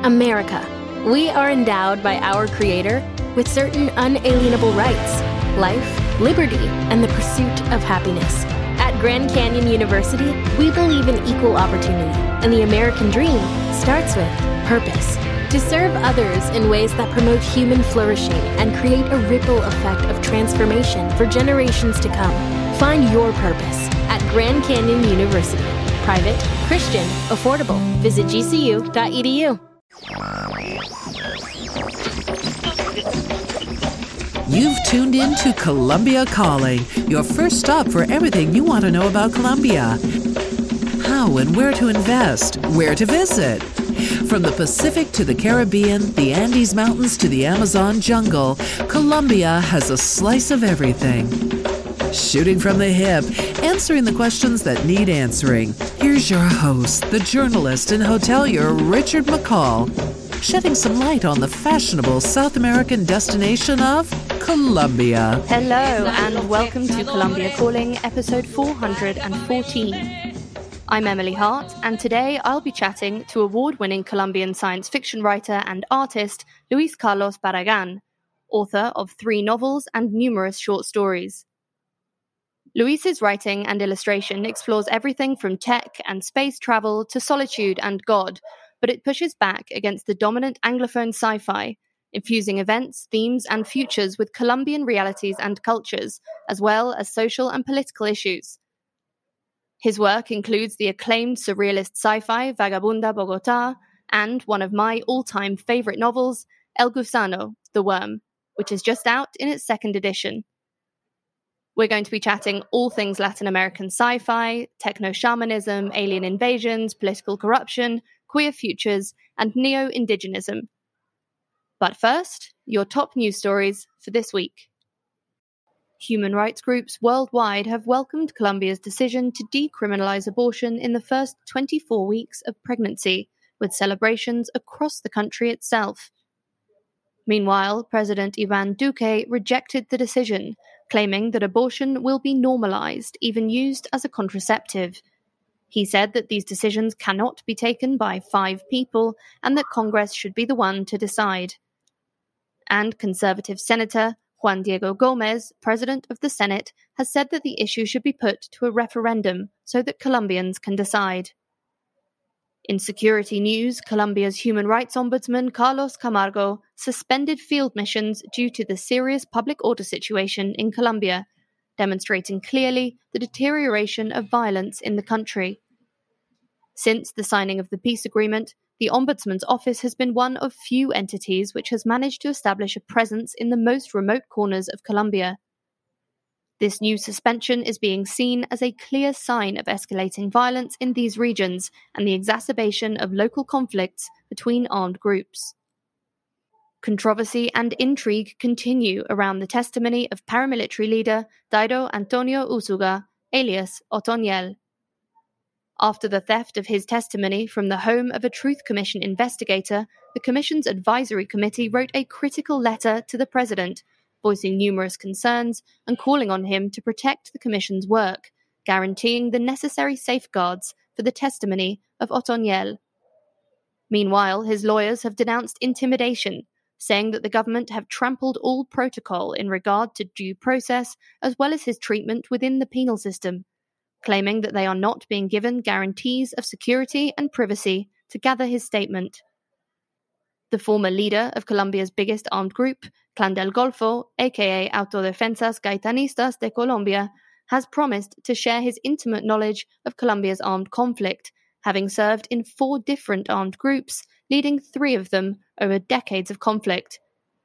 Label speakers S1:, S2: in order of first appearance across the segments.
S1: America. We are endowed by our Creator with certain unalienable rights: life, liberty, and the pursuit of happiness. At Grand Canyon University, we believe in equal opportunity, and the American dream starts with purpose. To serve others in ways that promote human flourishing and create a ripple effect of transformation for generations to come. Find your purpose at Grand Canyon University. Private, Christian, affordable. Visit gcu.edu.
S2: You've tuned in to Columbia Calling, your first stop for everything you want to know about Colombia. How and where to invest, where to visit. From the Pacific to the Caribbean, the Andes Mountains to the Amazon jungle, Colombia has a slice of everything. Shooting from the hip, answering the questions that need answering. Here's your host, the journalist and hotelier Richard McCall, shedding some light on the fashionable South American destination of Colombia.
S3: Hello and welcome to Columbia Calling, episode 414. I'm Emily Hart, and today I'll be chatting to award-winning Colombian science fiction writer and artist Luis Carlos Barragan, author of 3 novels and numerous short stories. Luis's writing and illustration explores everything from tech and space travel to solitude and God, but it pushes back against the dominant Anglophone sci-fi, infusing events, themes, and futures with Colombian realities and cultures, as well as social and political issues. His work includes the acclaimed surrealist sci-fi Vagabunda Bogotá and one of my all-time favorite novels, El Gusano, The Worm, which is just out in its 2nd edition. We're going to be chatting all things Latin American sci-fi, techno-shamanism, alien invasions, political corruption, queer futures, and neo-indigenism. But first, your top news stories for this week. Human rights groups worldwide have welcomed Colombia's decision to decriminalize abortion in the first 24 weeks of pregnancy, with celebrations across the country itself. Meanwhile, President Iván Duque rejected the decision, claiming that abortion will be normalized, even used as a contraceptive. He said that these decisions cannot be taken by 5 people and that Congress should be the one to decide. And conservative Senator Juan Diego Gómez, president of the Senate, has said that the issue should be put to a referendum so that Colombians can decide. In security news, Colombia's human rights ombudsman Carlos Camargo suspended field missions due to the serious public order situation in Colombia, demonstrating clearly the deterioration of violence in the country. Since the signing of the peace agreement, the Ombudsman's office has been one of few entities which has managed to establish a presence in the most remote corners of Colombia. This new suspension is being seen as a clear sign of escalating violence in these regions and the exacerbation of local conflicts between armed groups. Controversy and intrigue continue around the testimony of paramilitary leader Dairo Antonio Usuga, alias Otoniel. After the theft of his testimony from the home of a Truth Commission investigator, the Commission's advisory committee wrote a critical letter to the president, voicing numerous concerns and calling on him to protect the Commission's work, guaranteeing the necessary safeguards for the testimony of Otoniel. Meanwhile, his lawyers have denounced intimidation, saying that the government have trampled all protocol in regard to due process as well as his treatment within the penal system, claiming that they are not being given guarantees of security and privacy to gather his statement. The former leader of Colombia's biggest armed group, Clan del Golfo, aka Autodefensas Gaitanistas de Colombia, has promised to share his intimate knowledge of Colombia's armed conflict, having served in 4 different armed groups, leading 3 of them over decades of conflict.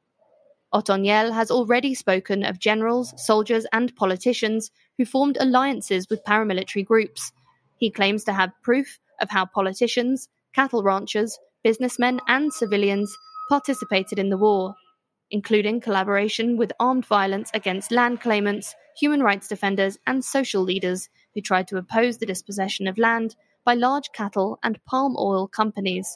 S3: Otoniel has already spoken of generals, soldiers, and politicians who formed alliances with paramilitary groups. He claims to have proof of how politicians, cattle ranchers, businessmen, and civilians participated in the war, including collaboration with armed violence against land claimants, human rights defenders, and social leaders who tried to oppose the dispossession of land by large cattle and palm oil companies.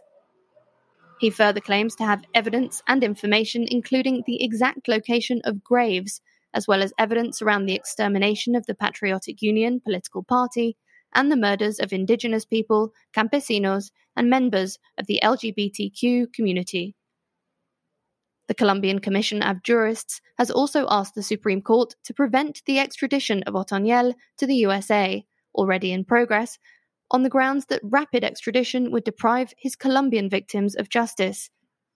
S3: He further claims to have evidence and information including the exact location of graves, as well as evidence around the extermination of the Patriotic Union political party and the murders of indigenous people, campesinos, and members of the LGBTQ community. The Colombian Commission of Jurists has also asked the Supreme Court to prevent the extradition of Otoniel to the USA, already in progress, on the grounds that rapid extradition would deprive his Colombian victims of justice.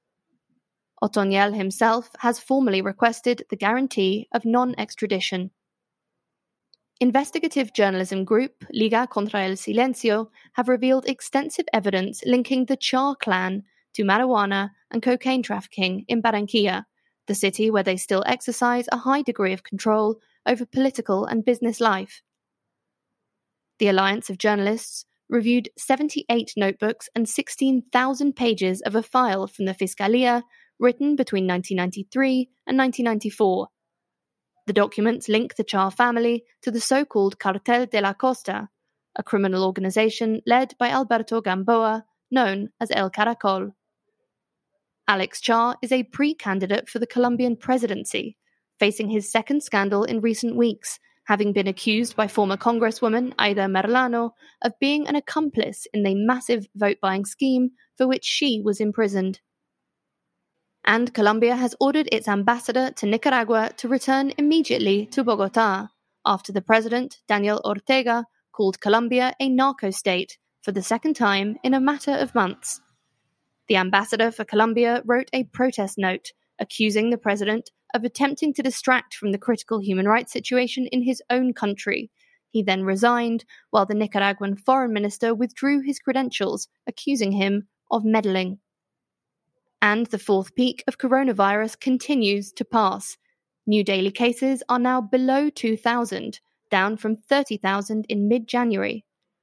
S3: Otoniel himself has formally requested the guarantee of non-extradition. Investigative journalism group Liga contra el Silencio have revealed extensive evidence linking the Char clan to marijuana and cocaine trafficking in Barranquilla, the city where they still exercise a high degree of control over political and business life. The Alliance of Journalists reviewed 78 notebooks and 16,000 pages of a file from the Fiscalía written between 1993 and 1994. The documents link the Char family to the so-called Cartel de la Costa, a criminal organization led by Alberto Gamboa, known as El Caracol. Alex Char is a pre-candidate for the Colombian presidency, facing his second scandal in recent weeks, having been accused by former Congresswoman Aida Merlano of being an accomplice in the massive vote-buying scheme for which she was imprisoned. And Colombia has ordered its ambassador to Nicaragua to return immediately to Bogotá, after the president, Daniel Ortega, called Colombia a narco-state for the second time in a matter of months. The ambassador for Colombia wrote a protest note accusing the president of attempting to distract from the critical human rights situation in his own country. He then resigned, while the Nicaraguan foreign minister withdrew his credentials, accusing him of meddling. And the fourth peak of coronavirus continues to pass. New daily cases are now below 2,000, down from 30,000 in mid-January.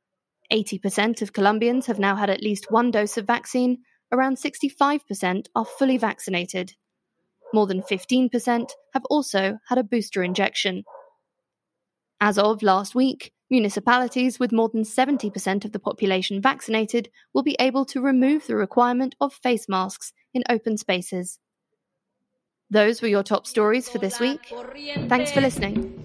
S3: 80% of Colombians have now had at least one dose of vaccine. Around 65% are fully vaccinated. More than 15% have also had a booster injection. As of last week, municipalities with more than 70% of the population vaccinated will be able to remove the requirement of face masks in open spaces. Those were your top stories for this week. Thanks for listening.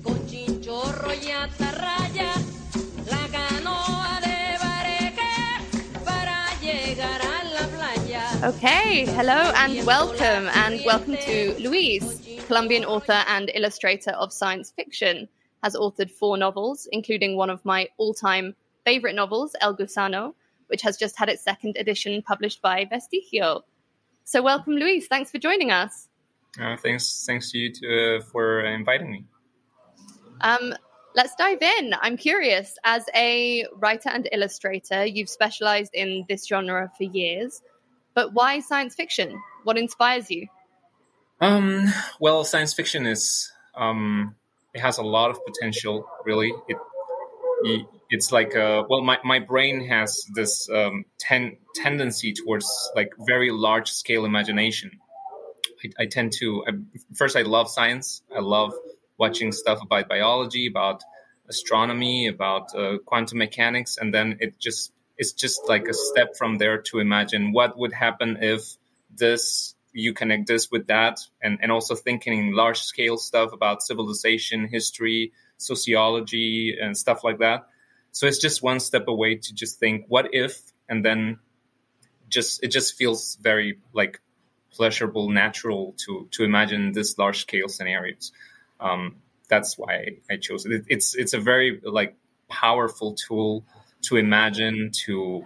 S3: Okay, hello and welcome to Louise, Colombian author and illustrator of science fiction, has authored 4 novels, including one of my all-time favorite novels, El Gusano, which has just had its second edition published by Vestigio. So welcome, Louise. Thanks for joining us.
S4: Thanks to you for inviting me.
S3: Let's dive in. I'm curious, as a writer and illustrator, you've specialized in this genre for years. But why science fiction? What inspires you?
S4: Well, science fiction is it has a lot of potential. Really, it's like my brain has this tendency towards like very large scale imagination. I tend to first I love science. I love watching stuff about biology, about astronomy, about quantum mechanics, and then it's just like a step from there to imagine what would happen if you connect this with that, and also thinking large scale stuff about civilization, history, sociology, and stuff like that. So it's just one step away to just think, what if, and then it just feels very like pleasurable, natural to imagine this large scale scenarios. That's why I chose it. It's a very like powerful tool to imagine, to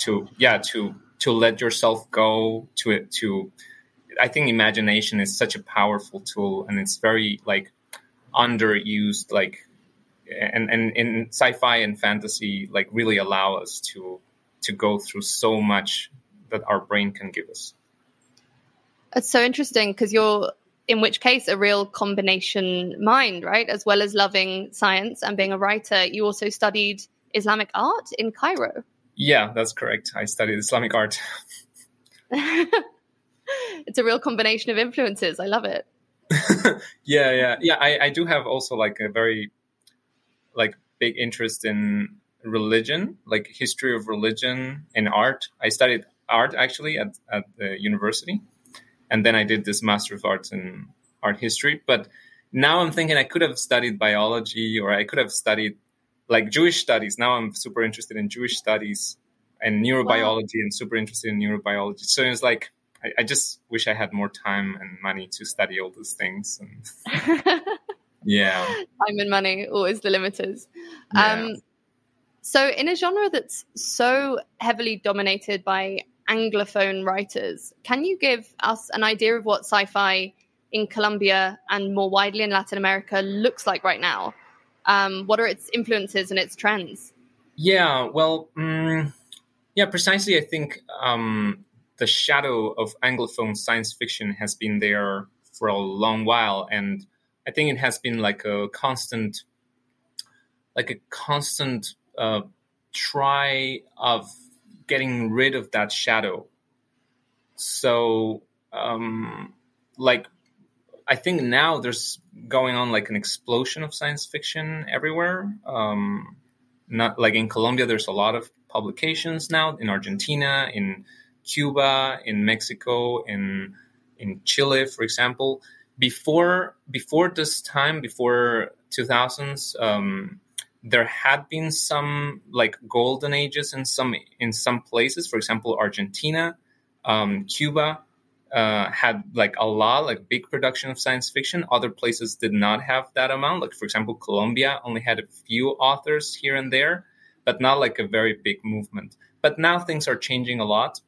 S4: let yourself go to it. I think imagination is such a powerful tool, and it's very like underused. Like, and in sci-fi and fantasy, like really allow us to go through so much that our brain can give us.
S3: It's so interesting because you're, in which case, a real combination mind, right? As well as loving science and being a writer, you also studied Islamic art in Cairo.
S4: Yeah, that's correct. I studied Islamic art.
S3: It's a real combination of influences. I love it.
S4: Yeah. I do have also like a very like big interest in religion, like history of religion and art. I studied art actually at the university, and then I did this Master of Arts in art history. But now I'm thinking I could have studied biology, or I could have studied like Jewish studies. Now I'm super interested in Jewish studies and neurobiology, and super interested in neurobiology. So it's like, I just wish I had more time and money to study all those things. And yeah.
S3: Time and money, always the limiters.
S4: Yeah.
S3: So in a genre that's so heavily dominated by Anglophone writers, can you give us an idea of what sci-fi in Colombia and more widely in Latin America looks like right now? What are its influences and its trends?
S4: Yeah, well, precisely. I think the shadow of Anglophone science fiction has been there for a long while, and I think it has been like a constant try of getting rid of that shadow. So, I think now there's going on like an explosion of science fiction everywhere. Not like in Colombia, there's a lot of publications now. In Argentina, in Cuba, in Mexico, in Chile, for example. Before this time, before 2000s, there had been some like golden ages in some places. For example, Argentina, Cuba had like a lot, like big production of science fiction. Other places did not have that amount. Like, for example, Colombia only had a few authors here and there, but not like a very big movement. But now things are changing a lot.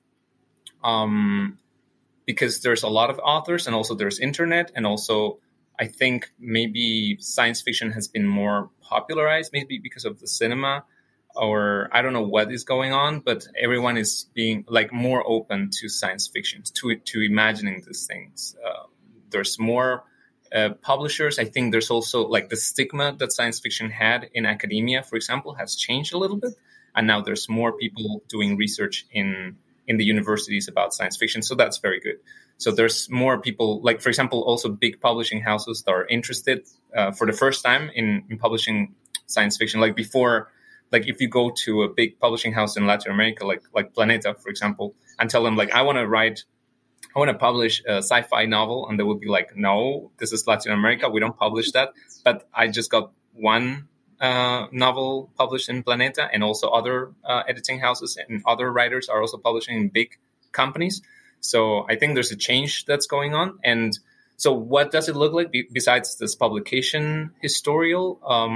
S4: Because there's a lot of authors, and also there's internet, and also I think maybe science fiction has been more popularized, maybe because of the cinema, or I don't know what is going on, but everyone is being like more open to science fiction, to imagining these things. There's more publishers. I think there's also like the stigma that science fiction had in academia, for example, has changed a little bit, and now there's more people doing research in the universities about science fiction. So that's very good. So there's more people, like, for example, also big publishing houses that are interested for the first time in publishing science fiction. Like before, like if you go to a big publishing house in Latin America, like Planeta, for example, and tell them like, I want to publish a sci-fi novel. And they would be like, no, this is Latin America. We don't publish that. But I just got one novel published in Planeta, and also other editing houses and other writers are also publishing in big companies. So I think there's a change that's going on. And so what does it look like besides this publication historial?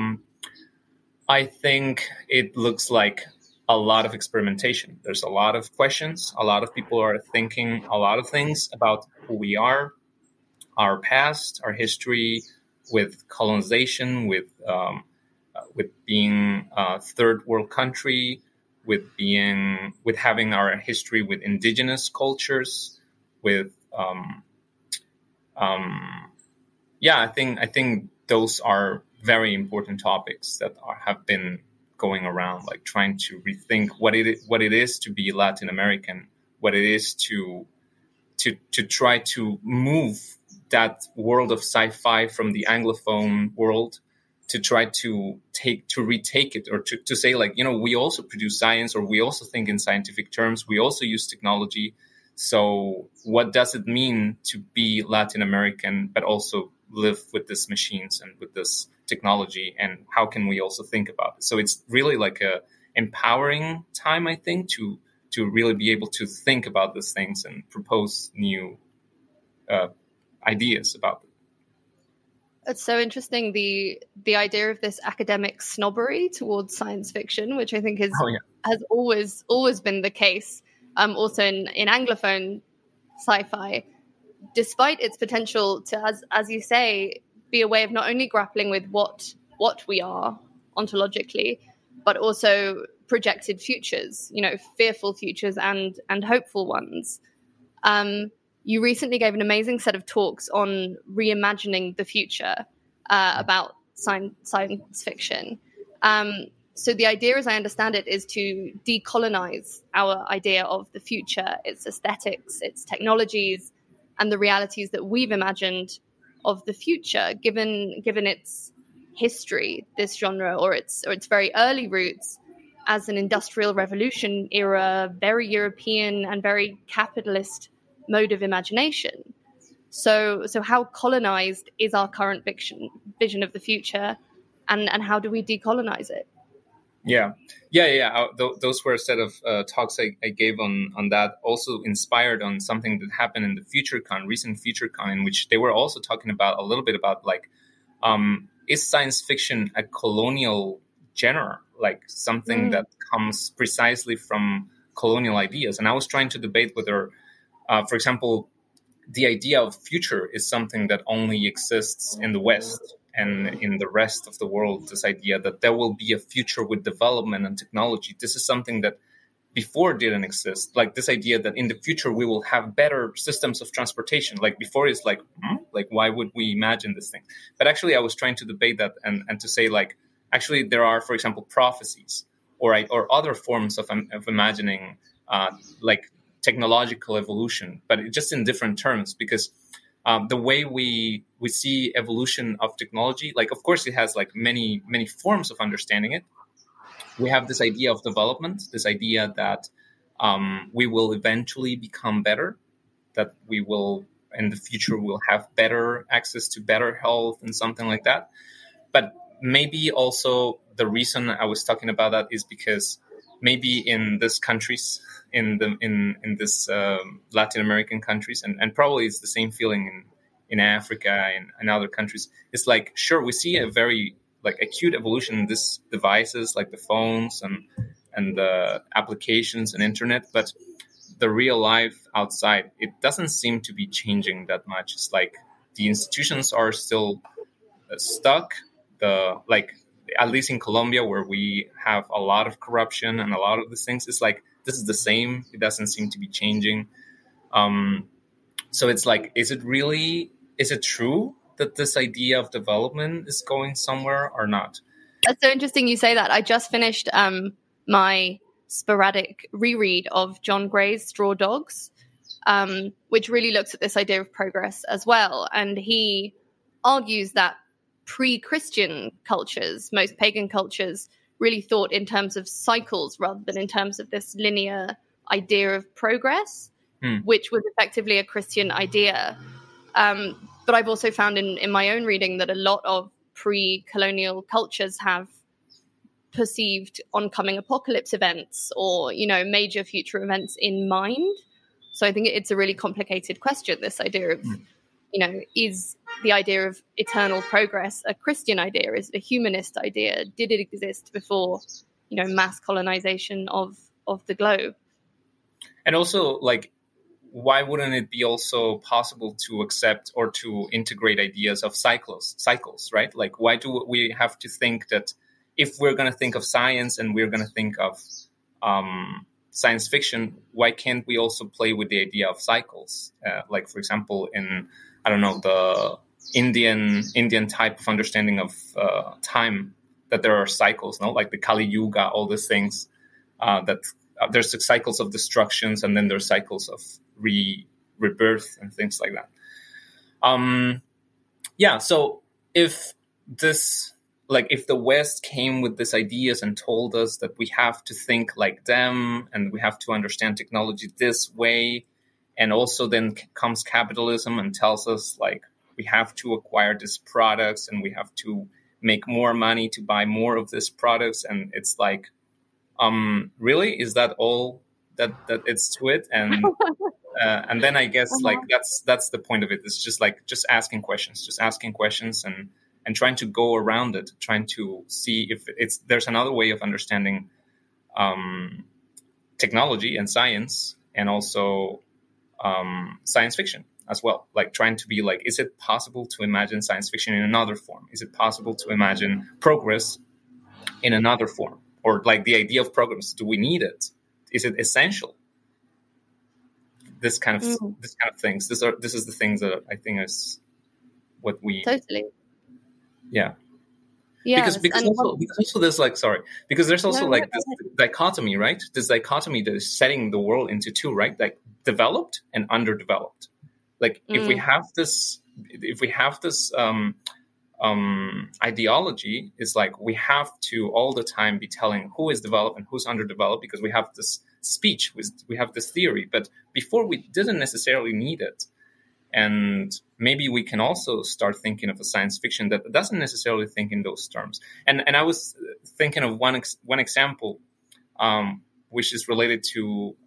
S4: I think it looks like a lot of experimentation. There's a lot of questions. A lot of people are thinking a lot of things about who we are, our past, our history with colonization, with being a third world country, with having our history with indigenous cultures, with I think those are very important topics that have been going around, like trying to rethink what it is to be Latin American, what it is to try to move that world of sci-fi from the Anglophone world, to try to retake it, or to say like, we also produce science, or we also think in scientific terms, we also use technology. So what does it mean to be Latin American, but also live with these machines and with this technology, and how can we also think about it? So it's really like a empowering time, I think, to really be able to think about these things and propose new ideas about them.
S3: It's so interesting, the idea of this academic snobbery towards science fiction, which I think has always been the case, also in Anglophone sci-fi, despite its potential to, as you say, be a way of not only grappling with what we are ontologically, but also projected futures, fearful futures and hopeful ones. You recently gave an amazing set of talks on reimagining the future about science fiction. So the idea, as I understand it, is to decolonize our idea of the future, its aesthetics, its technologies, and the realities that we've imagined of the future, given its history, this genre, or its very early roots as an industrial revolution era, very European and very capitalist mode of imagination. So how colonized is our current vision of the future, and how do we decolonize it?
S4: Yeah. Those were a set of talks I gave on that, also inspired on something that happened in the recent FutureCon, in which they were also talking about a little bit about like, is science fiction a colonial genre, like something that comes precisely from colonial ideas? And I was trying to debate whether, for example, the idea of future is something that only exists in the West, and in the rest of the world, this idea that there will be a future with development and technology. This is something that before didn't exist. Like this idea that in the future we will have better systems of transportation. Like before it's like, why would we imagine this thing? But actually I was trying to debate that and to say like, actually there are, for example, prophecies or other forms of imagining like technological evolution, but just in different terms, because the way we see evolution of technology, like, of course, it has like many forms of understanding it. We have this idea of development, this idea that we will eventually become better, that we will, in the future, will have better access to better health and something like that. But maybe also the reason I was talking about that is because maybe in these countries, in this Latin American countries, and probably it's the same feeling in Africa and other countries. It's like, sure, we see a very like acute evolution in these devices, like the phones and the applications and internet, but the real life outside, it doesn't seem to be changing that much. It's like the institutions are still stuck. At least in Colombia, where we have a lot of corruption and a lot of these things, it's like this is the same. It doesn't seem to be changing. So it's like, is it true that this idea of development is going somewhere or not?
S3: That's so interesting you say that. I just finished my sporadic reread of John Gray's Straw Dogs, which really looks at this idea of progress as well. And he argues that pre-Christian cultures, most pagan cultures, really thought in terms of cycles rather than in terms of this linear idea of progress, which was effectively a Christian idea. But I've also found in my own reading that a lot of pre-colonial cultures have perceived oncoming apocalypse events or, major future events in mind. So I think it's a really complicated question, this idea of, is the idea of eternal progress a Christian idea? Is it a humanist idea? Did it exist before, mass colonization of the globe?
S4: And also, like, why wouldn't it be also possible to accept or to integrate ideas of cycles, right? Like, why do we have to think that if we're going to think of science and we're going to think of science fiction, why can't we also play with the idea of cycles? Like, for example, in, I don't know, the Indian type of understanding of time, that there are cycles, no? Like the Kali Yuga, all these things, that there's the cycles of destructions, and then there's cycles of rebirth and things like that. So if the West came with these ideas and told us that we have to think like them and we have to understand technology this way, and also then comes capitalism and tells us like we have to acquire these products and we have to make more money to buy more of these products, and it's like, really, is that all that it's to it? And then I guess like that's the point of it. It's just like asking questions and trying to go around it, trying to see if there's another way of understanding technology and science, and also science fiction as well. Like trying to be like, is it possible to imagine science fiction in another form? Is it possible to imagine progress in another form? Or like the idea of progress, do we need it? Is it essential? This kind of things. This is the things that I think is what we
S3: totally.
S4: Yeah.
S3: Yes,
S4: because also there's like, because there's also this dichotomy, right? This dichotomy that is setting the world into two, right? Like developed and underdeveloped. Like if we have this ideology, is like we have to all the time be telling who is developed and who's underdeveloped, because we have this speech, we have this theory, but before we didn't necessarily need it. And maybe we can also start thinking of a science fiction that doesn't necessarily think in those terms. And I was thinking of one example, which is related to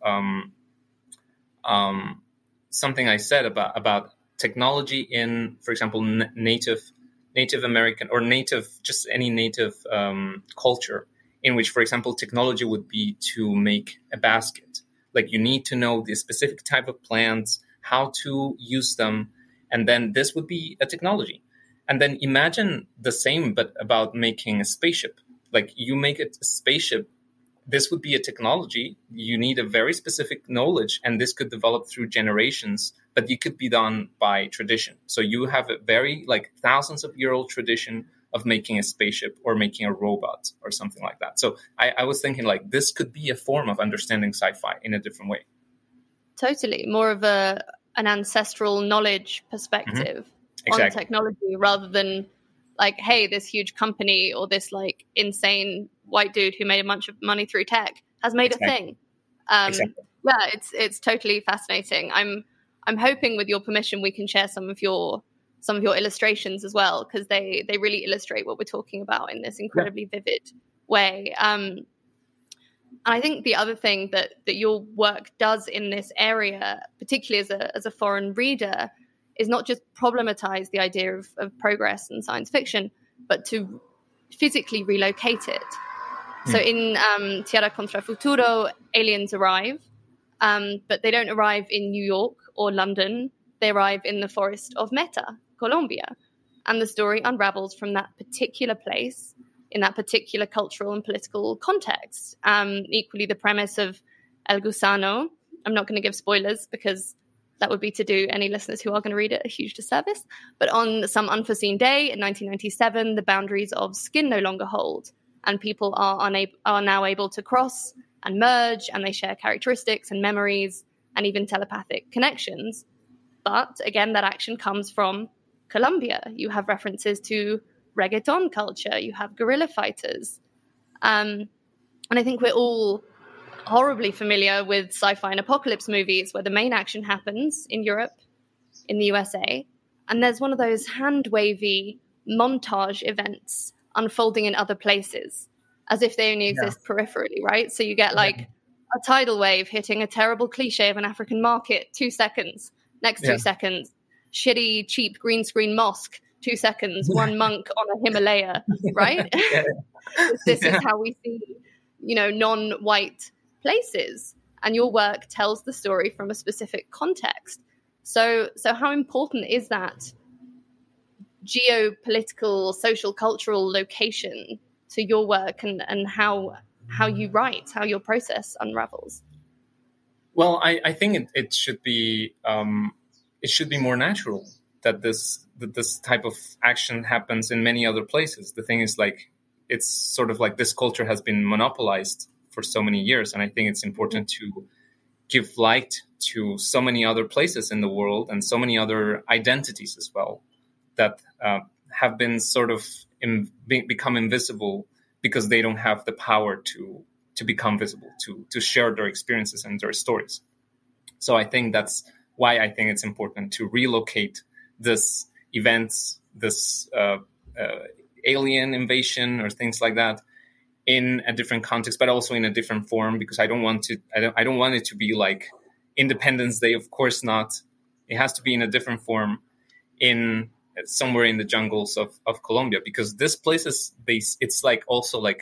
S4: something I said about technology in, for example, Native American or just any native culture, in which, for example, technology would be to make a basket. Like, you need to know the specific type of plants, how to use them, and then this would be a technology. And then imagine the same, but about making a spaceship. Like, you make a spaceship, this would be a technology. You need a very specific knowledge, and this could develop through generations, but it could be done by tradition. So you have a very, like, thousands of year old tradition of making a spaceship or making a robot or something like that. So I was thinking, like, this could be a form of understanding sci-fi in a different way.
S3: Totally. More of an ancestral knowledge perspective on technology, rather than like, hey, this huge company or this like insane white dude who made a bunch of money through tech has made a thing. Yeah, it's totally fascinating. I'm hoping, with your permission, we can share some of your illustrations as well, because they really illustrate what we're talking about in this incredibly vivid way. And I think the other thing that your work does in this area, particularly as a foreign reader, is not just problematize the idea of progress in science fiction, but to physically relocate it. So in Tierra contra Futuro, aliens arrive, but they don't arrive in New York or London. They arrive in the forest of Meta, Colombia. And the story unravels from that particular place, in that particular cultural and political context. Equally, the premise of El Gusano, I'm not going to give spoilers because that would be to do any listeners who are going to read it a huge disservice. But on some unforeseen day in 1997, the boundaries of skin no longer hold, and people are now able to cross and merge, and they share characteristics and memories and even telepathic connections. But again, that action comes from Colombia. You have references to reggaeton culture, you have guerrilla fighters. And I think we're all horribly familiar with sci-fi and apocalypse movies where the main action happens in Europe, in the USA, and there's one of those hand-wavy montage events unfolding in other places, as if they only exist peripherally, right? So you get like a tidal wave hitting a terrible cliche of an African market, 2 seconds. Next 2 seconds, shitty, cheap green screen mosque, 2 seconds, one monk on a Himalaya, right? This is how we see, non-white places. And your work tells the story from a specific context. So how important is that geopolitical, social, cultural location to your work, and how you write, how your process unravels?
S4: Well, I think it should be more natural that this type of action happens in many other places. The thing is, like, it's sort of like this culture has been monopolized for so many years, and I think it's important to give light to so many other places in the world and so many other identities as well that have been sort of become invisible because they don't have the power to become visible, to share their experiences and their stories. So I think that's why I think it's important to relocate this events, this alien invasion or things like that, in a different context, but also in a different form, because I don't want it to be like Independence Day. Of course not. It has to be in a different form, in somewhere in the jungles of Colombia, because this place it's like also like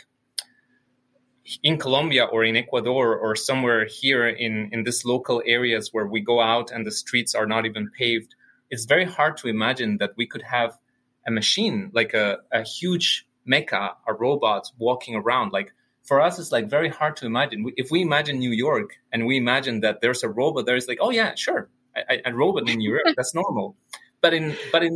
S4: in Colombia or in Ecuador or somewhere here in this local areas where we go out and the streets are not even paved. It's very hard to imagine that we could have a machine, like a huge mecha, a robot walking around. Like, for us, it's like very hard to imagine. If we imagine New York and we imagine that there's a robot, there's like, oh yeah, sure, a robot in New York, that's normal. But in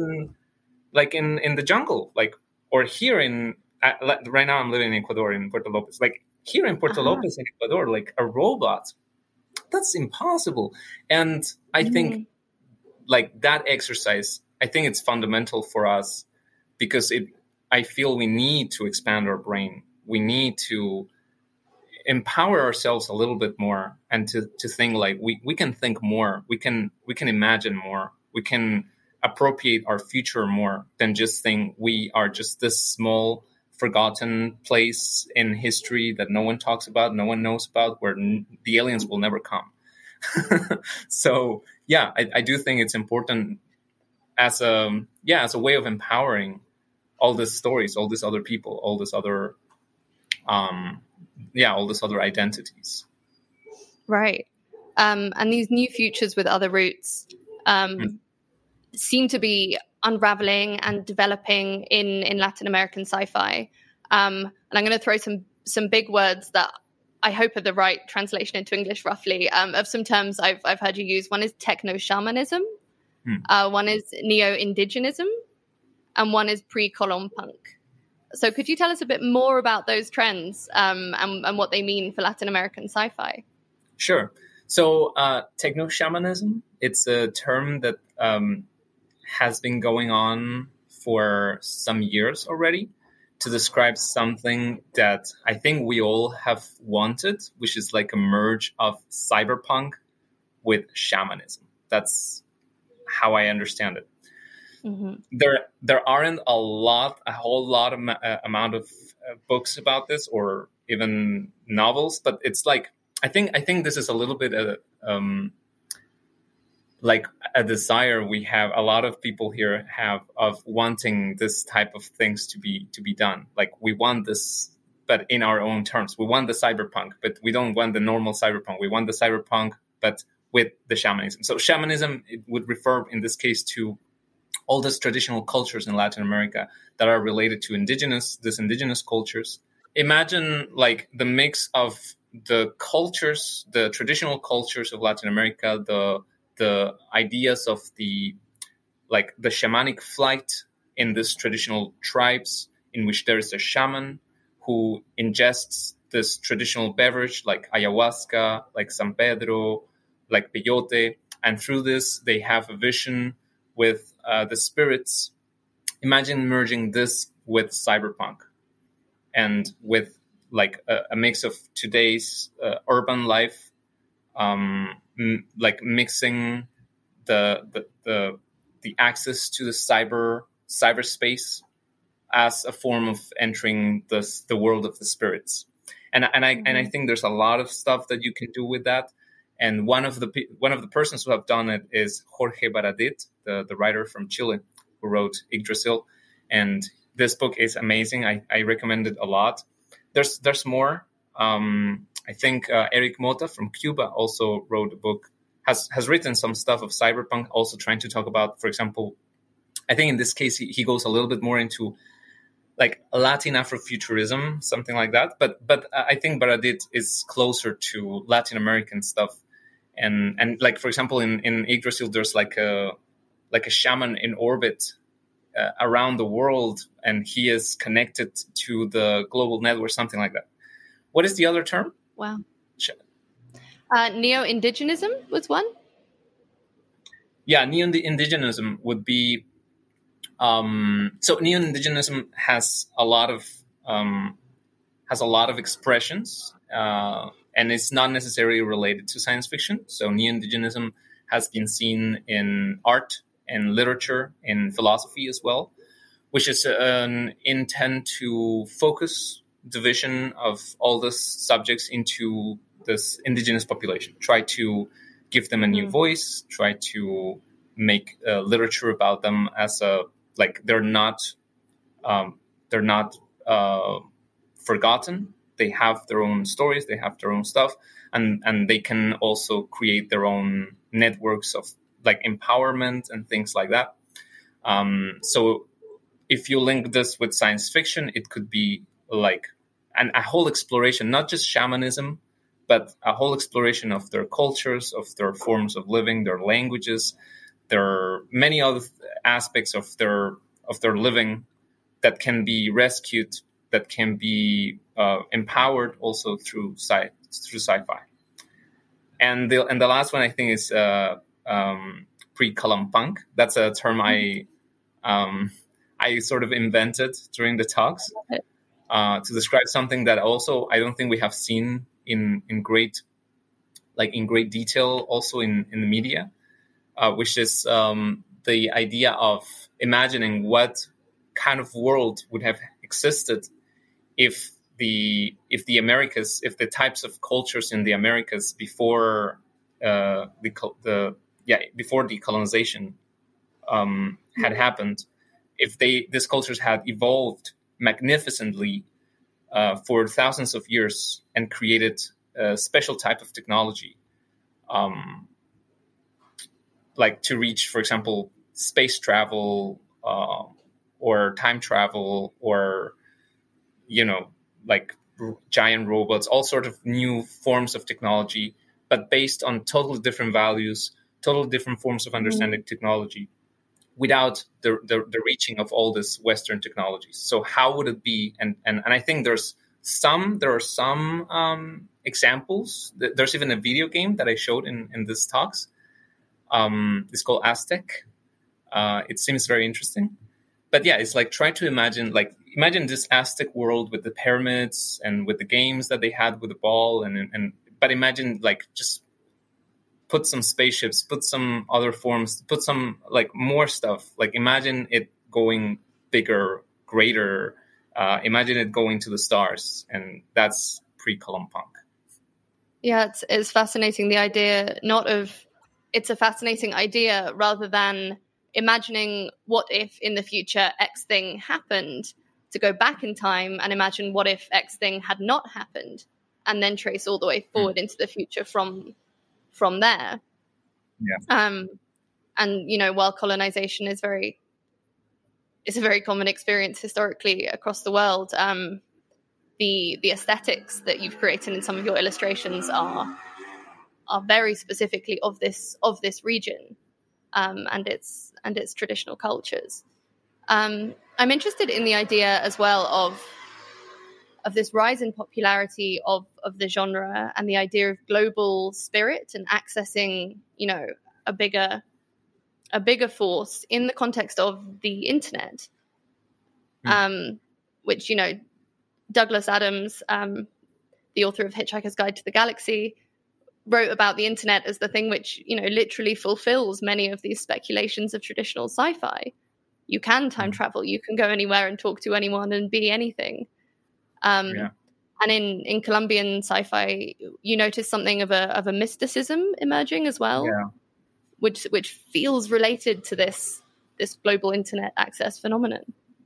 S4: the jungle, like, or here right now I'm living in Ecuador, in Puerto Lopez. Like, here in Puerto Lopez in Ecuador, like a robot, that's impossible. And I think like that exercise, I think it's fundamental for us, because I feel we need to expand our brain. We need to empower ourselves a little bit more, and to think like we can think more, we can imagine more, We can appropriate our future more than just think we are just this small, forgotten place in history that no one talks about, no one knows about, where the aliens will never come. So yeah, I do think it's important as a way of empowering all these stories, all these other people, all these other identities.
S3: Right. And these new futures with other roots seem to be unraveling and developing in Latin American sci-fi. And I'm going to throw some big words that I hope are the right translation into English, roughly, of some terms I've heard you use. One is techno-shamanism, one is neo-indigenism, and one is pre-colon punk. So could you tell us a bit more about those trends and what they mean for Latin American sci-fi?
S4: Sure. So techno-shamanism, it's a term that has been going on for some years already to describe something that I think we all have wanted, which is like a merge of cyberpunk with shamanism. That's how I understand it. Mm-hmm. There aren't a whole lot of amount of books about this, or even novels, but it's like I think this is a little bit like a desire we have, a lot of people here have, of wanting this type of things to be done. Like we want this, but in our own terms. We want the cyberpunk, but we don't want the normal cyberpunk. We want the cyberpunk, but with the shamanism. So shamanism, it would refer in this case to all these traditional cultures in Latin America that are related to indigenous cultures. Imagine like the mix of the cultures, the traditional cultures of Latin America, the ideas of the shamanic flight in these traditional tribes, in which there is a shaman who ingests this traditional beverage like ayahuasca, like San Pedro, like peyote, and through this they have a vision with the spirits. Imagine merging this with cyberpunk and with like a mix of today's urban life, like mixing the access to the cyberspace as a form of entering the world of the spirits. And I think there's a lot of stuff that you can do with that. And one of the persons who have done it is Jorge Baradit, the writer from Chile who wrote Yggdrasil. And this book is amazing. I recommend it a lot. There's more. I think Eric Mota from Cuba also wrote a book, has written some stuff of cyberpunk, also trying to talk about, for example, I think in this case he goes a little bit more into like Latin Afrofuturism, something like that. But I think Baradit is closer to Latin American stuff. And like, for example, in Yggdrasil, there's like a shaman in orbit around the world, and he is connected to the global network, something like that. What is the other term?
S3: Wow. Neo-indigenism was one.
S4: Yeah, neo-indigenism would be. So neo-indigenism has a lot of expressions, and it's not necessarily related to science fiction. So neo-indigenism has been seen in art and literature, in philosophy as well, which is an intent to focus the vision of all these subjects into this indigenous population, try to give them a new voice, try to make literature about them as they're not forgotten. They have their own stories, they have their own stuff, and they can also create their own networks of like empowerment and things like that. So if you link this with science fiction, it could be like a whole exploration, not just shamanism, but a whole exploration of their cultures, of their forms of living, their languages. There are many other aspects of their living that can be rescued, that can be empowered also through sci-fi. And the last one I think is pre-colon punk. That's a term I sort of invented during the talks to describe something that also I don't think we have seen in great detail also in the media. which is the idea of imagining what kind of world would have existed if the Americas, if the types of cultures in the Americas before before decolonization had happened, if these cultures had evolved magnificently for thousands of years and created a special type of technology, like to reach, for example, space travel or time travel, or like giant robots, all sort of new forms of technology, but based on totally different values, totally different forms of understanding technology, without the reaching of all this Western technologies. So how would it be? And I think there are some examples. There's even a video game that I showed in these talks. It's called Aztec. It seems very interesting. But yeah, it's like try to imagine this Aztec world with the pyramids and with the games that they had with the ball, but imagine like just put some spaceships, put some other forms, put some like more stuff. Like imagine it going bigger, greater. Imagine it going to the stars, and that's pre-Columpunk.
S3: Yeah, it's fascinating. The idea it's a fascinating idea rather than imagining what if in the future X thing happened, to go back in time and imagine what if X thing had not happened, and then trace all the way forward into the future from there.
S4: Yeah.
S3: And while colonization is a very common experience historically across the world, the aesthetics that you've created in some of your illustrations are very specifically of this region, and its traditional cultures. I'm interested in the idea as well of this rise in popularity of the genre, and the idea of global spirit and accessing, a bigger force in the context of the internet, which, Douglas Adams, the author of Hitchhiker's Guide to the Galaxy, wrote about the internet as the thing which, literally fulfills many of these speculations of traditional sci-fi. You can time travel, you can go anywhere and talk to anyone and be anything. And in Colombian sci-fi, you notice something of a mysticism emerging as well, which feels related to this global internet access phenomenon.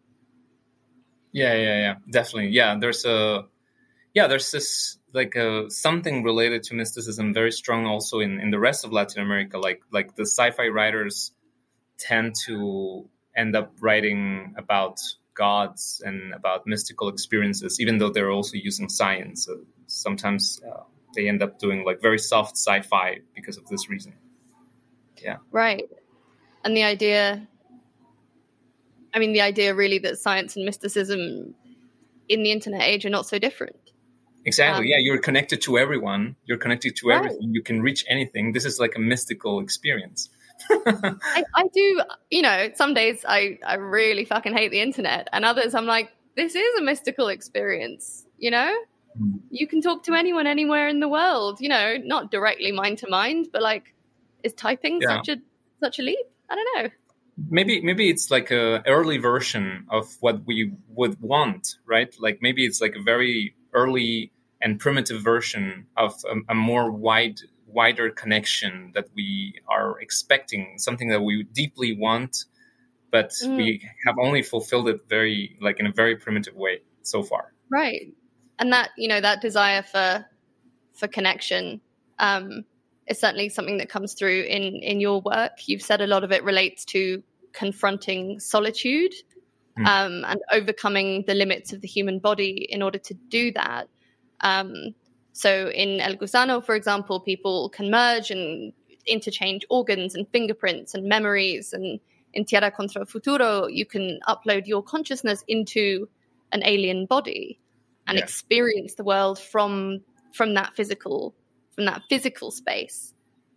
S4: Yeah, definitely. Yeah, there's this like something related to mysticism very strong also in the rest of Latin America. Like the sci-fi writers tend to end up writing about gods and about mystical experiences, even though they're also using science. Sometimes they end up doing like very soft sci-fi because of this reason. Yeah. Right.
S3: And the idea really that science and mysticism in the internet age are not so different.
S4: Exactly. You're connected to everyone. You're connected to everything. You can reach anything. This is like a mystical experience.
S3: I do, some days I really fucking hate the internet, and others I'm like, this is a mystical experience, You can talk to anyone anywhere in the world, not directly mind to mind, but like, is typing such a leap? I don't know.
S4: Maybe it's like a early version of what we would want, right? Like maybe it's like a very early and primitive version of a more wider connection that we are expecting, something that we deeply want, but we have only fulfilled it in a very primitive way so far.
S3: Right. And that, that desire for connection is certainly something that comes through in your work. You've said a lot of it relates to confronting solitude and overcoming the limits of the human body in order to do that. So in El Gusano, for example, people can merge and interchange organs and fingerprints and memories. And in Tierra Contra el Futuro, you can upload your consciousness into an alien body and experience the world from that physical space.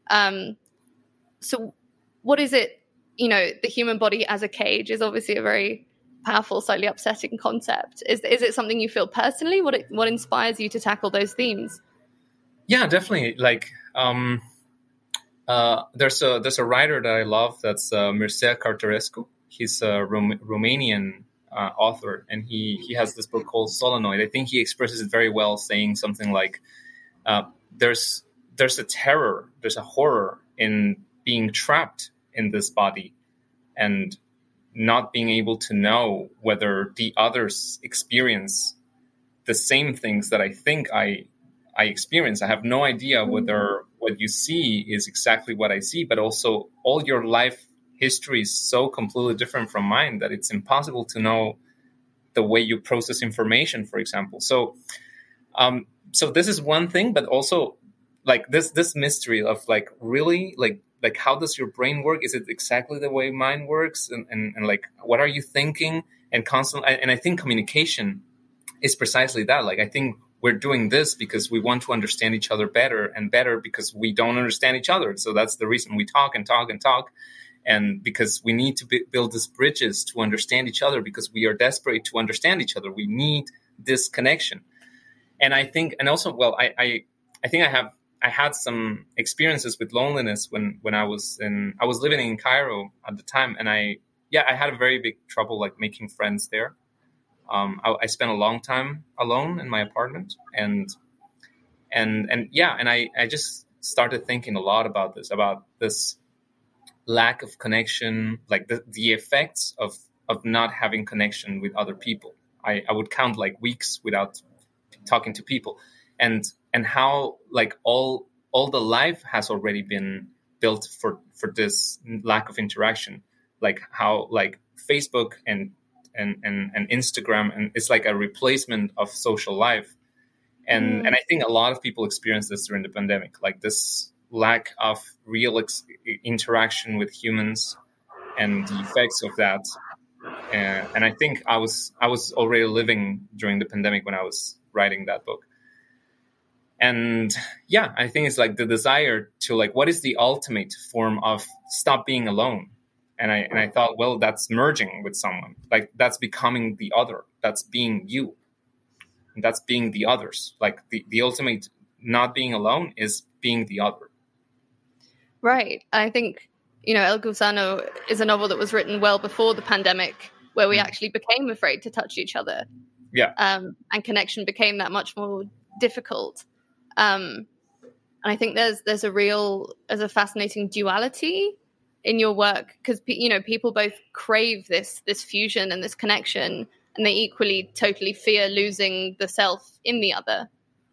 S3: So what is it, the human body as a cage is obviously a very powerful, slightly upsetting concept. Is it something you feel personally? What inspires you to tackle those themes?
S4: Yeah, definitely. Like there's a writer that I love. That's Mircea Cartarescu. He's a Romanian author, and he has this book called Solenoid. I think he expresses it very well, saying something like, "There's a terror, there's a horror in being trapped in this body, and not being able to know whether the others experience the same things that I think I experience. I have no idea whether what you see is exactly what I see, but also all your life history is so completely different from mine that it's impossible to know the way you process information, for example." So this is one thing, but also like this mystery of like, really, like how does your brain work? Is it exactly the way mine works? And like, what are you thinking? And I think communication is precisely that. Like, I think we're doing this because we want to understand each other better and better, because we don't understand each other. So that's the reason we talk and talk and talk. And because we need to build these bridges to understand each other, because we are desperate to understand each other. We need this connection. And I think, and also, well, I think I had some experiences with loneliness when I was living in Cairo at the time. And I had a very big trouble, like, making friends there. I spent a long time alone in my apartment, and I just started thinking a lot about this lack of connection, like the effects of not having connection with other people. I would count like weeks without talking to people, and how like all the life has already been built for this lack of interaction, like how like Facebook and Instagram, and it's like a replacement of social life. And I think a lot of people experience this during the pandemic, like this lack of real interaction with humans and the effects of that. And I think I was already living during the pandemic when I was writing that book. And yeah, I think it's like the desire to like, what is the ultimate form of stop being alone? And I thought, well, that's merging with someone. Like, that's becoming the other. That's being you. And that's being the others. Like, the ultimate not being alone is being the other.
S3: Right. I think, El Gusano is a novel that was written well before the pandemic, where we actually became afraid to touch each other.
S4: Yeah.
S3: And connection became that much more difficult. And I think there's a fascinating duality in your work, because people both crave this fusion and this connection, and they equally totally fear losing the self in the other.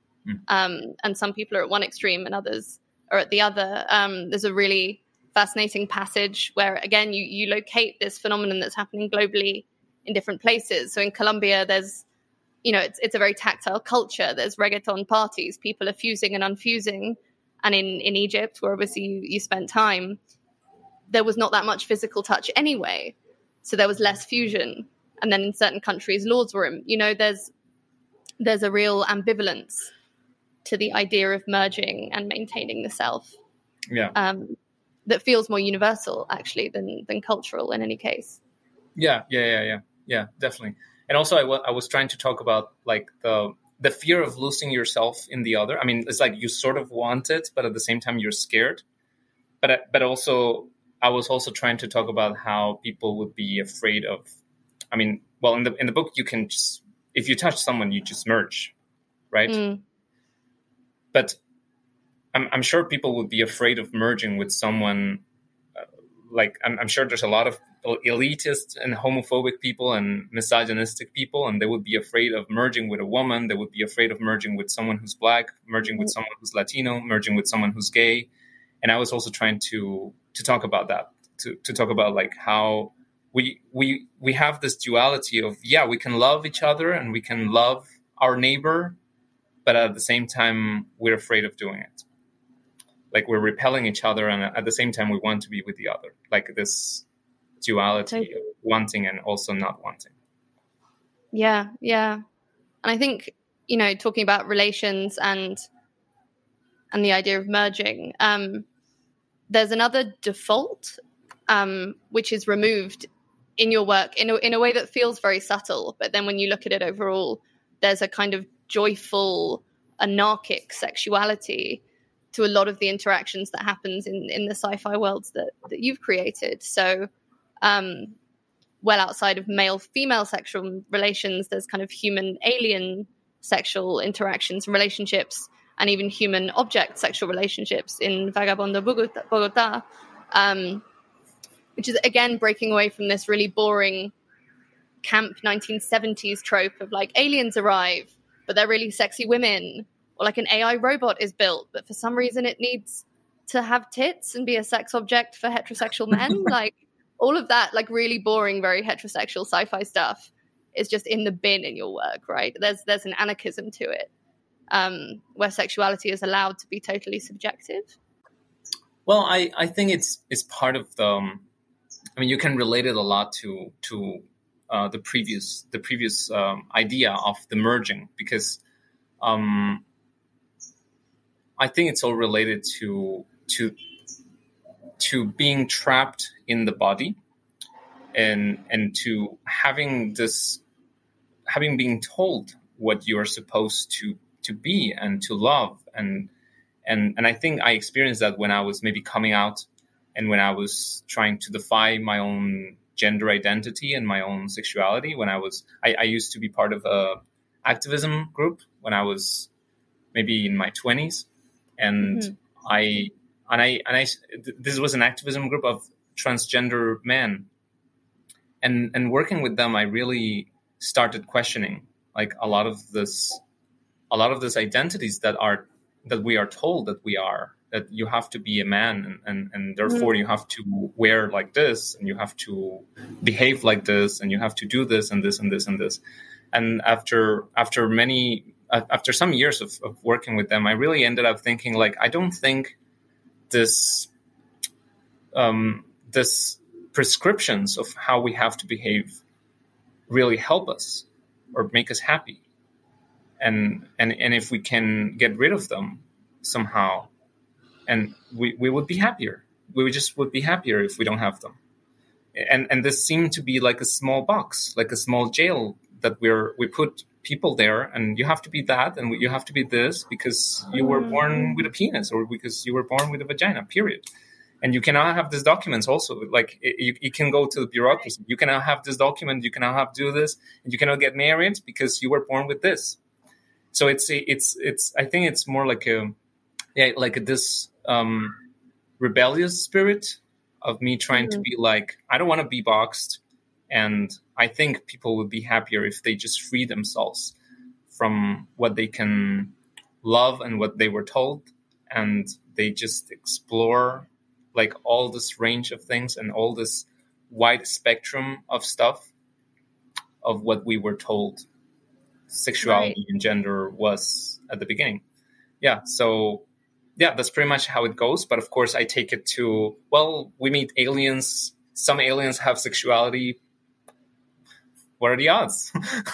S3: And some people are at one extreme and others are at the other. There's a really fascinating passage where, again, you locate this phenomenon that's happening globally in different places. So in Colombia, there's it's a very tactile culture. There's reggaeton parties, people are fusing and unfusing. And in Egypt, where obviously you spent time, there was not that much physical touch anyway. So there was less fusion. And then in certain countries, laws were, there's a real ambivalence to the idea of merging and maintaining the self.
S4: Yeah.
S3: That feels more universal, actually, than cultural in any case.
S4: Yeah, definitely. And also I was trying to talk about like the fear of losing yourself in the other. I mean, it's like you sort of want it, but at the same time you're scared. But also I was also trying to talk about how people would be afraid of, I mean, well, in the book, you can just, if you touch someone, you just merge, right? But I'm sure people would be afraid of merging with someone. Like, I'm sure there's a lot of elitist and homophobic people and misogynistic people, and they would be afraid of merging with a woman. They would be afraid of merging with someone who's Black, merging with someone who's Latino, merging with someone who's gay. And I was also trying to talk about that, to talk about like how we have this duality of, yeah, we can love each other and we can love our neighbor, but at the same time, we're afraid of doing it. Like, we're repelling each other, and at the same time, we want to be with the other. Like this duality of wanting and also not wanting.
S3: Yeah. And I think, talking about relations and the idea of merging, there's another default, which is removed in your work in a way that feels very subtle. But then when you look at it overall, there's a kind of joyful, anarchic sexuality to a lot of the interactions that happens in the sci-fi worlds that you've created. So well outside of male-female sexual relations, there's kind of human-alien sexual interactions and relationships, and even human-object sexual relationships in Vagabondo Bogota, which is, again, breaking away from this really boring camp 1970s trope of like aliens arrive, but they're really sexy women, or like an AI robot is built, but for some reason it needs to have tits and be a sex object for heterosexual men. Like all of that, like really boring, very heterosexual sci-fi stuff is just in the bin in your work, right? There's an anarchism to it, where sexuality is allowed to be totally subjective.
S4: Well, I think it's part of the. I mean, you can relate it a lot to the previous idea of the merging, because I think it's all related to being trapped in the body, and to having being told what you are supposed to be and to love, and I think I experienced that when I was maybe coming out, and when I was trying to defy my own gender identity and my own sexuality. When I used to be part of a activism group when I was maybe in my 20s, and this was an activism group of transgender men, and working with them, I really started questioning like a lot of these identities that we are told that we are, that you have to be a man, and therefore you have to wear like this, and you have to behave like this, and you have to do this and this and this and this. And after some years of working with them, I really ended up thinking, like, I don't think this prescriptions of how we have to behave really help us or make us happy. And if we can get rid of them somehow, and we would be happier. We would be happier if we don't have them. And this seemed to be like a small box, like a small jail that we put people there, and you have to be that, and you have to be this because you were born with a penis, or because you were born with a vagina, period. And you cannot have these documents also. Like you can go to the bureaucracy. You cannot have this document. You cannot have do this, and you cannot get married because you were born with this. So it's I think it's more like this rebellious spirit of me trying to be like, I don't want to be boxed. And I think people would be happier if they just free themselves from what they can love and what they were told. And they just explore like all this range of things and all this wide spectrum of stuff of what we were told sexuality and gender was at the beginning. Yeah. So yeah, that's pretty much how it goes. But of course, I take it to, well, we meet aliens. Some aliens have sexuality. What are the odds?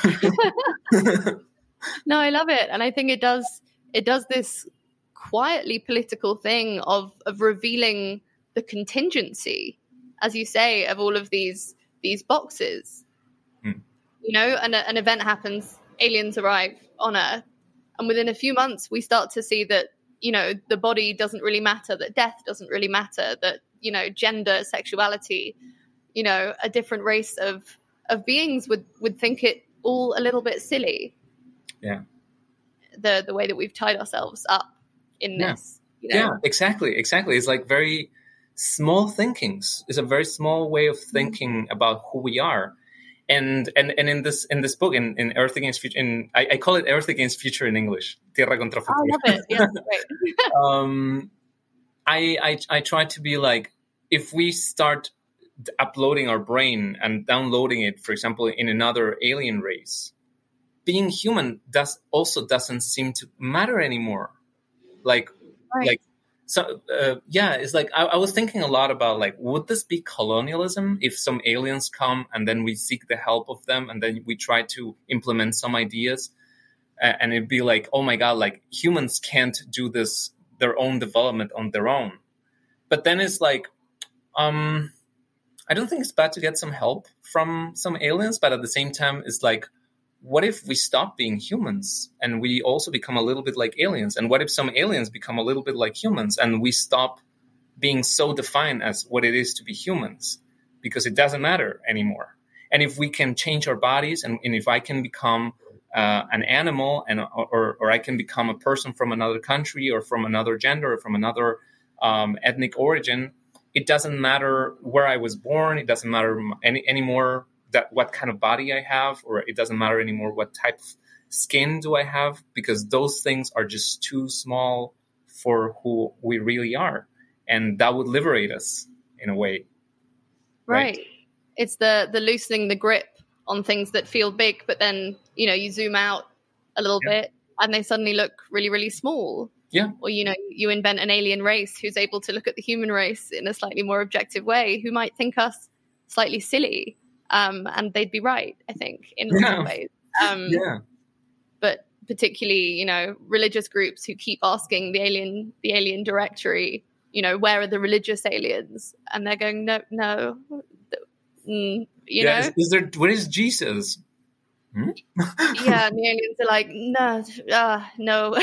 S3: No, I love it. And I think it does this quietly political thing of revealing the contingency, as you say, of all of these boxes. You know, and an event happens, aliens arrive on Earth, and within a few months we start to see that, you know, the body doesn't really matter, that death doesn't really matter, that, you know, gender, sexuality, you know, a different race of beings would think it all a little bit silly.
S4: Yeah.
S3: The way that we've tied ourselves up in this. You know?
S4: Yeah, exactly. It's like very small thinkings. It's a very small way of thinking about who we are. And in this book, in Earth Against Future, I call it Earth Against Future in English, Tierra contra Futuro.
S3: I love it. Yeah,
S4: great. I try to be like, if we start uploading our brain and downloading it, for example, in another alien race, being human doesn't seem to matter anymore. It's like I was thinking a lot about, like, would this be colonialism if some aliens come and then we seek the help of them and then we try to implement some ideas, and it'd be like, oh my God, like humans can't do this, their own development on their own. But then it's like, I don't think it's bad to get some help from some aliens, but at the same time, it's like, what if we stop being humans and we also become a little bit like aliens? And what if some aliens become a little bit like humans and we stop being so defined as what it is to be humans, because it doesn't matter anymore? And if we can change our bodies, and if I can become an animal, or I can become a person from another country or from another gender or from another ethnic origin, it doesn't matter where I was born. It doesn't matter anymore that what kind of body I have, or it doesn't matter anymore what type of skin do I have, because those things are just too small for who we really are. And that would liberate us in a way.
S3: Right. It's the loosening the grip on things that feel big, but then, you zoom out a little bit and they suddenly look really, really small.
S4: Yeah.
S3: Or, you invent an alien race who's able to look at the human race in a slightly more objective way, who might think us slightly silly. And they'd be right, I think, in lots of ways. But particularly, religious groups who keep asking the alien directory, where are the religious aliens? And they're going, no.
S4: Is there? What is Jesus?
S3: Yeah, and the aliens are like, no.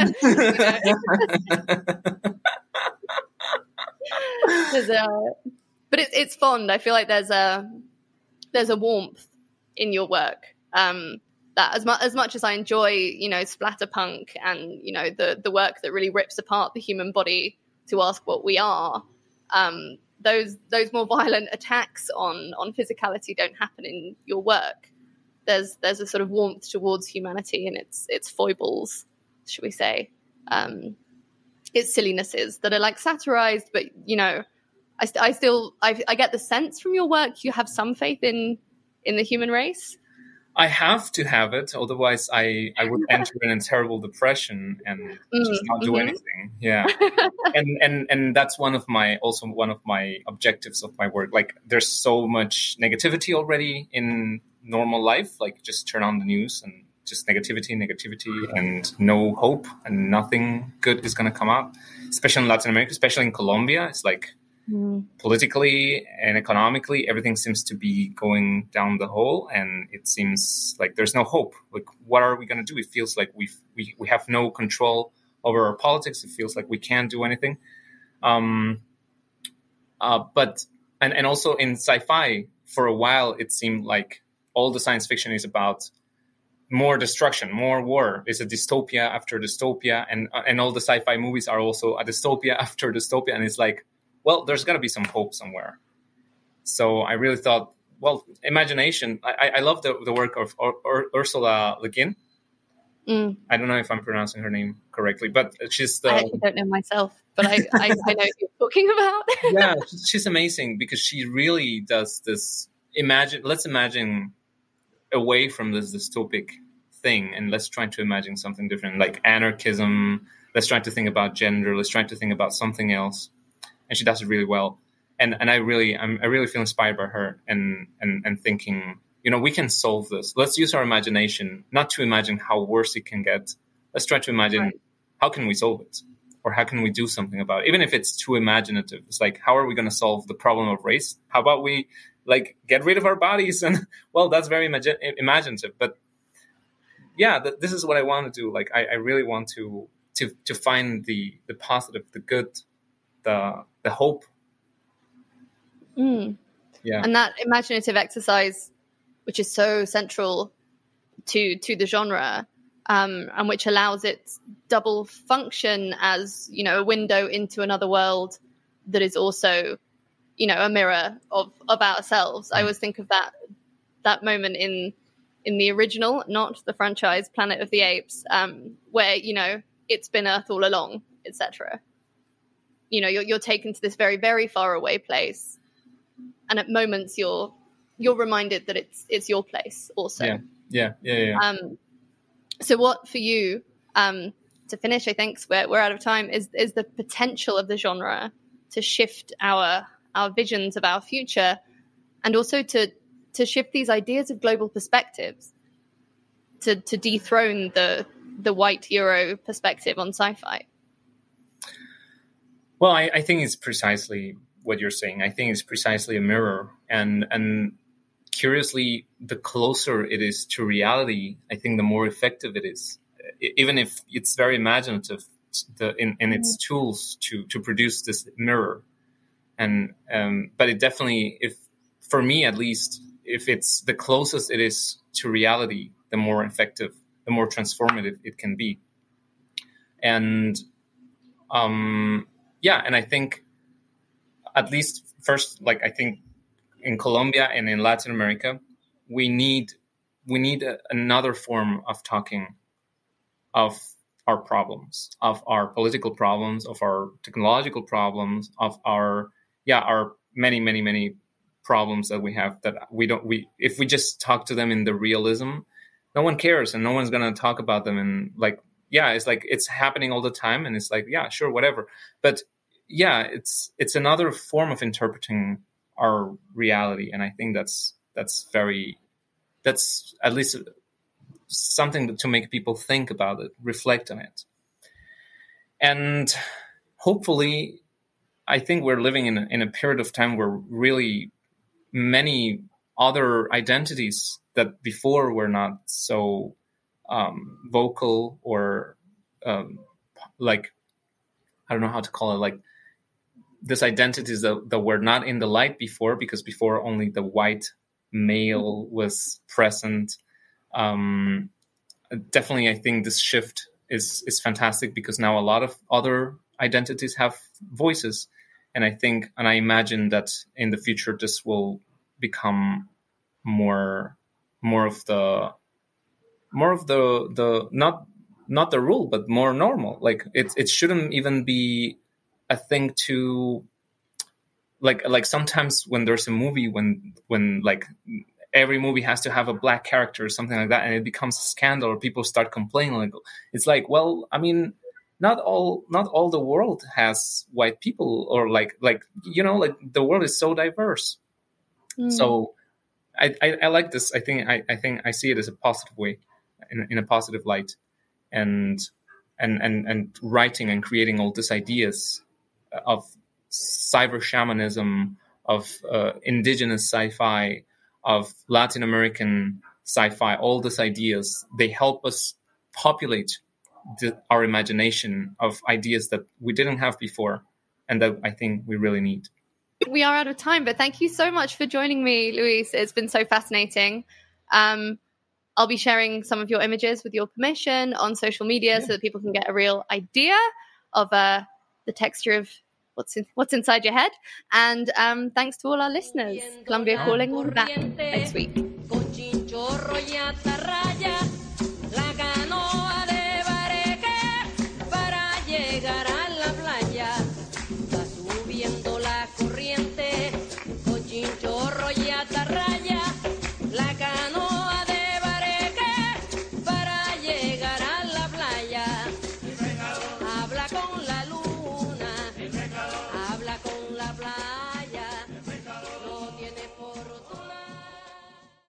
S3: But it's fond. I feel like there's a warmth in your work that as much as I enjoy, splatterpunk and the work that really rips apart the human body to ask what we are. Those more violent attacks on physicality don't happen in your work. There's a sort of warmth towards humanity and its foibles, should we say, its sillinesses that are like satirized, but I get the sense from your work you have some faith in the human race.
S4: I have to have it, otherwise I would enter in a terrible depression and just not do anything. Yeah, and that's one of my objectives of my work. Like, there's so much negativity already in normal life. Like, just turn on the news and just negativity, and no hope, and nothing good is going to come out. Especially in Latin America, especially in Colombia, it's like politically and economically, everything seems to be going down the hole, and it seems like there's no hope. Like, what are we going to do? It feels like we have no control over our politics. It feels like we can't do anything. But also in sci-fi, for a while, it seemed like all the science fiction is about more destruction, more war. It's a dystopia after dystopia, and all the sci-fi movies are also a dystopia after dystopia, and it's like, well, there's got to be some hope somewhere. So I really thought, well, imagination. I love the work of Ursula Le Guin. I don't know if I'm pronouncing her name correctly, but she's
S3: I actually don't know myself, but I know who you're talking about.
S4: Yeah, she's amazing because she really does this. Let's imagine away from this dystopic thing, and let's try to imagine something different, like anarchism. Let's try to think about gender. Let's try to think about something else. And she does it really well, and I really feel inspired by her, and thinking, we can solve this. Let's use our imagination, not to imagine how worse it can get. Let's try to imagine how can we solve it, or how can we do something about it, even if it's too imaginative. It's like, how are we going to solve the problem of race? How about we get rid of our bodies? And well, that's very imaginative, but yeah, this is what I want to do. Like, I really want to find the positive, the good, the hope. Yeah.
S3: And that imaginative exercise, which is so central to the genre, and which allows its double function as, a window into another world that is also, a mirror of ourselves. I always think of that moment in the original, not the franchise, Planet of the Apes, where, it's been Earth all along, etc. You're taken to this very, very far away place, and at moments you're reminded that it's your place also.
S4: Yeah.
S3: So what for you, to finish, I think we're out of time, is the potential of the genre to shift our visions of our future, and also to shift these ideas of global perspectives, to dethrone the white Euro perspective on sci-fi?
S4: Well, I think it's precisely what you're saying. I think it's precisely a mirror, and curiously, the closer it is to reality, I think the more effective it is, even if it's very imaginative in its tools to produce this mirror. And but it definitely, if for me at least, if it's the closest it is to reality, the more effective, the more transformative it can be. And and I think at least first, like, I think in Colombia and in Latin America, we need another form of talking of our problems, of our political problems, of our technological problems, of our many problems that we have, that if we just talk to them in the realism, no one cares and no one's going to talk about them. And like, it's like it's happening all the time, and it's like, sure, whatever. But it's another form of interpreting our reality, and I think that's at least something to make people think about it, reflect on it. And hopefully, I think we're living in a period of time where really many other identities that before were not so vocal, or like, I don't know how to call it, like these identities that were not in the light before, because before only the white male was present. Definitely, I think this shift is fantastic, because now a lot of other identities have voices, and I imagine that in the future this will become more of the not the rule, but more normal. Like it shouldn't even be a thing to like sometimes when there's a movie, when like every movie has to have a black character or something like that, and it becomes a scandal, or people start complaining. Like, it's like, well, I mean, not all the world has white people, or like the world is so diverse. So I like this. I think I see it as a positive way, in a positive light, and writing and creating all these ideas of cyber shamanism, of indigenous sci-fi, of Latin American sci-fi. All these ideas, they help us populate our imagination of ideas that we didn't have before, and that I think we really need.
S3: We are out of time, but thank you so much for joining me, Luis. It's been so fascinating. I'll be sharing some of your images with your permission on social media, so that people can get a real idea of the texture of what's inside your head. And thanks to all our listeners. Colombia Calling will be back next week. Corriente, con chinchorro y atarraya.